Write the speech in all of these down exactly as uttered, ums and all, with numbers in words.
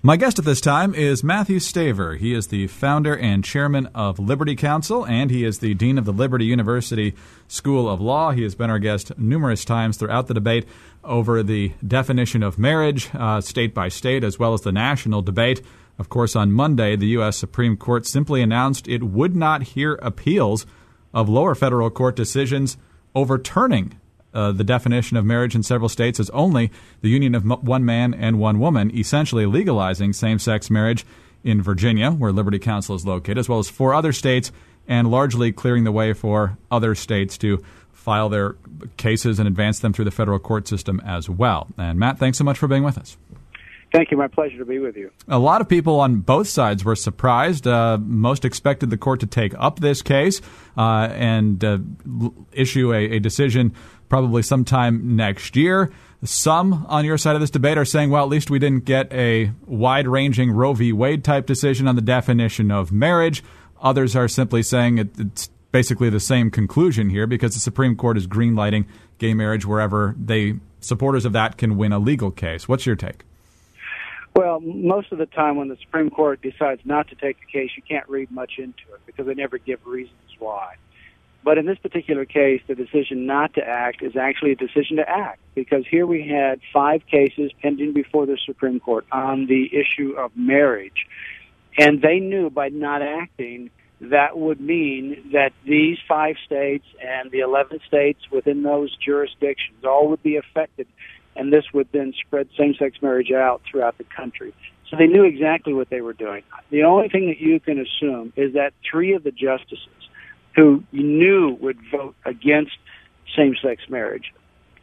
My guest at this time is Matthew Staver. He is the founder and chairman of Liberty Counsel, and he is the dean of the Liberty University School of Law. He has been our guest numerous times throughout the debate over the definition of marriage, uh, state by state, as well as the national debate. Of course, on Monday, the U S Supreme Court simply announced it would not hear appeals of lower federal court decisions overturning Uh, the definition of marriage in several states as only the union of m- one man and one woman, essentially legalizing same-sex marriage in Virginia, where Liberty Counsel is located, as well as four other states, and largely clearing the way for other states to file their cases and advance them through the federal court system as well. And Matt, thanks so much for being with us. Thank you. My pleasure to be with you. A lot of people on both sides were surprised. Uh, most expected the court to take up this case uh, and uh, l- issue a, a decision probably sometime next year. Some on your side of this debate are saying, well, at least we didn't get a wide-ranging Roe v. Wade type decision on the definition of marriage. Others are simply saying it, it's basically the same conclusion here because the Supreme Court is greenlighting gay marriage wherever they supporters of that can win a legal case. What's your take? Well, most of the time when the Supreme Court decides not to take the case, you can't read much into it because they never give reasons why. But in this particular case, the decision not to act is actually a decision to act because here we had five cases pending before the Supreme Court on the issue of marriage. And they knew by not acting that would mean that these five states and the eleven states within those jurisdictions all would be affected, and this would then spread same-sex marriage out throughout the country. So they knew exactly what they were doing. The only thing that you can assume is that three of the justices who you knew would vote against same-sex marriage,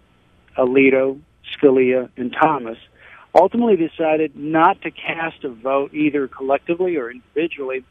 Alito, Scalia, and Thomas, ultimately decided not to cast a vote either collectively or individually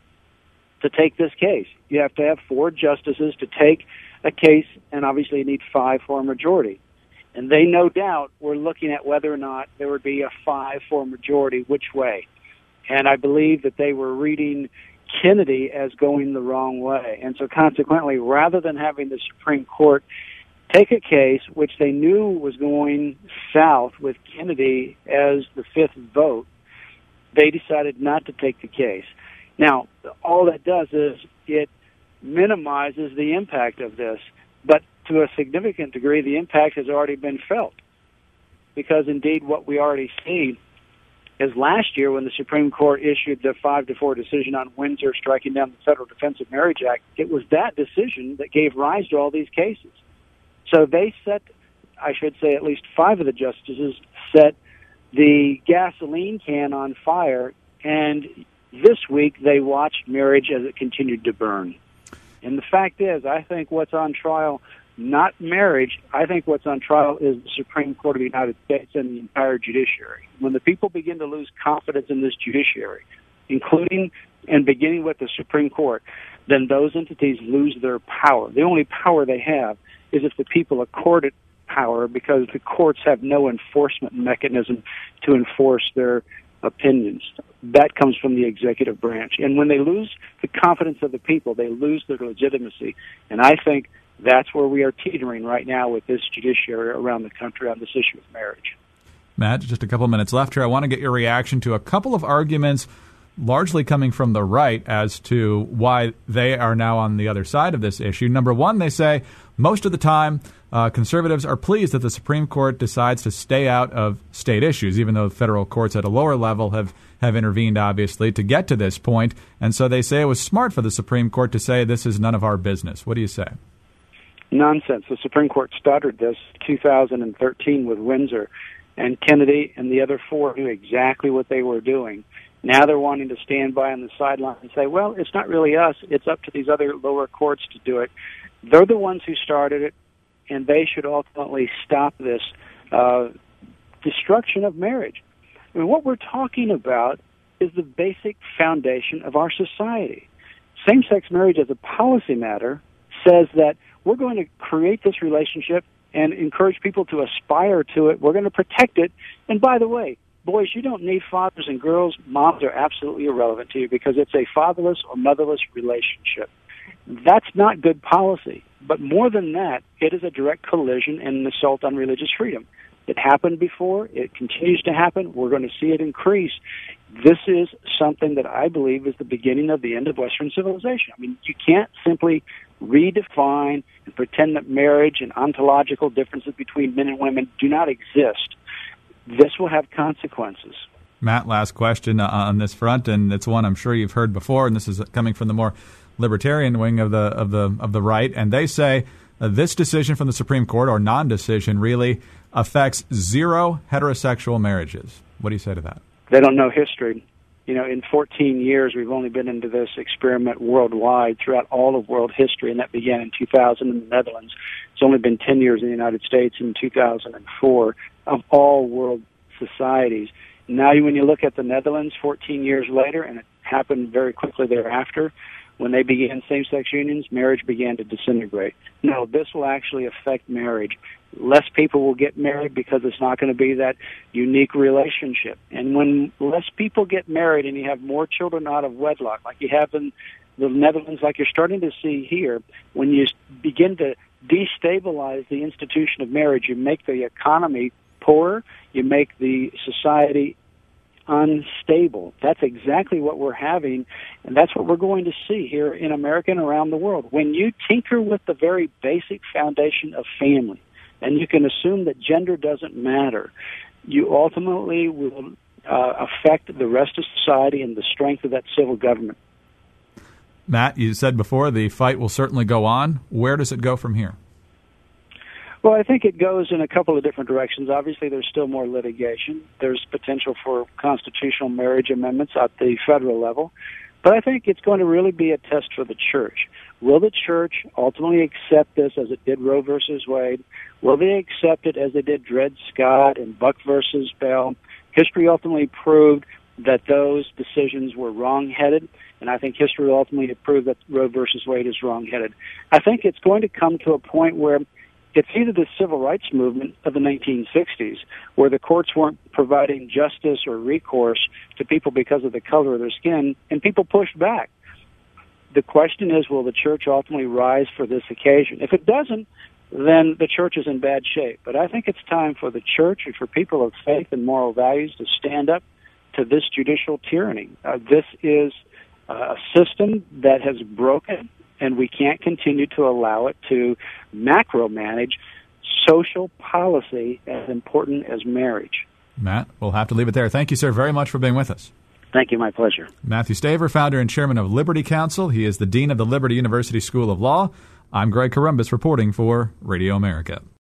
to take this case. You have to have four justices to take a case, and obviously you need five for a majority. And they no doubt were looking at whether or not there would be a five for a majority, which way. And I believe that they were reading Kennedy as going the wrong way. And so consequently, rather than having the Supreme Court take a case which they knew was going south with Kennedy as the fifth vote, they decided not to take the case. Now, all that does is it minimizes the impact of this, but to a significant degree, the impact has already been felt. Because indeed, what we already see is last year when the Supreme Court issued the five to four decision on Windsor striking down the Federal Defense of Marriage Act, it was that decision that gave rise to all these cases. So they set, I should say at least five of the justices set the gasoline can on fire, and this week they watched marriage as it continued to burn. And the fact is, I think what's on trial, not marriage, I think what's on trial is the Supreme Court of the United States and the entire judiciary. When the people begin to lose confidence in this judiciary, including and beginning with the Supreme Court, then those entities lose their power. The only power they have is if the people accord it power because the courts have no enforcement mechanism to enforce their opinions. That comes from the executive branch. And when they lose the confidence of the people, they lose their legitimacy. And I think that's where we are teetering right now with this judiciary around the country on this issue of marriage. Matt, just a couple of minutes left here. I want to get your reaction to a couple of arguments largely coming from the right as to why they are now on the other side of this issue. Number one, they say most of the time uh, conservatives are pleased that the Supreme Court decides to stay out of state issues, even though federal courts at a lower level have, have intervened, obviously, to get to this point. And so they say it was smart for the Supreme Court to say this is none of our business. What do you say? Nonsense. The Supreme Court started this in two thousand thirteen with Windsor, and Kennedy and the other four knew exactly what they were doing. Now they're wanting to stand by on the sideline and say, well, it's not really us. It's up to these other lower courts to do it. They're the ones who started it, and they should ultimately stop this uh, destruction of marriage. I mean, what we're talking about is the basic foundation of our society. Same-sex marriage as a policy matter says that we're going to create this relationship and encourage people to aspire to it. We're going to protect it. And by the way, boys, you don't need fathers and girls. Moms are absolutely irrelevant to you because it's a fatherless or motherless relationship. That's not good policy. But more than that, it is a direct collision and an assault on religious freedom. It happened before. It continues to happen. We're going to see it increase. This is something that I believe is the beginning of the end of Western civilization. I mean, you can't simply redefine and pretend that marriage and ontological differences between men and women do not exist. This will have consequences. Matt, last question uh, on this front, and it's one I'm sure you've heard before, and this is coming from the more libertarian wing of the of the of the right, and they say uh, this decision from the Supreme Court, or non-decision, really affects zero heterosexual marriages. What do you say to that? They don't know history. You know, in fourteen years, we've only been into this experiment worldwide throughout all of world history, and that began in two thousand in the Netherlands. It's only been ten years in the United States in two thousand four of all world societies. Now, when you look at the Netherlands fourteen years later, and it happened very quickly thereafter, when they began same-sex unions, marriage began to disintegrate. No, this will actually affect marriage. Less people will get married because it's not going to be that unique relationship. And when less people get married and you have more children out of wedlock, like you have in the Netherlands, like you're starting to see here, when you begin to destabilize the institution of marriage, you make the economy poorer, you make the society unstable. That's exactly what we're having, and that's what we're going to see here in America and around the world. When you tinker with the very basic foundation of family, and you can assume that gender doesn't matter, you ultimately will uh, affect the rest of society and the strength of that civil government. Matt, you said before the fight will certainly go on. Where does it go from here? Well, I think it goes in a couple of different directions. Obviously, there's still more litigation. There's potential for constitutional marriage amendments at the federal level. But I think it's going to really be a test for the church. Will the church ultimately accept this as it did Roe versus Wade? Will they accept it as they did Dred Scott and Buck versus Bell? History ultimately proved that those decisions were wrong-headed, and I think history will ultimately prove that Roe versus Wade is wrong-headed. I think it's going to come to a point where it's either the civil rights movement of the nineteen sixties, where the courts weren't providing justice or recourse to people because of the color of their skin, and people pushed back. The question is, will the church ultimately rise for this occasion? If it doesn't, then the church is in bad shape. But I think it's time for the church and for people of faith and moral values to stand up to this judicial tyranny. Uh, this is uh, a system that has broken, and we can't continue to allow it to macro-manage social policy as important as marriage. Matt, we'll have to leave it there. Thank you, sir, very much for being with us. Thank you. My pleasure. Matthew Staver, founder and chairman of Liberty Counsel. He is the dean of the Liberty University School of Law. I'm Greg Corombos reporting for Radio America.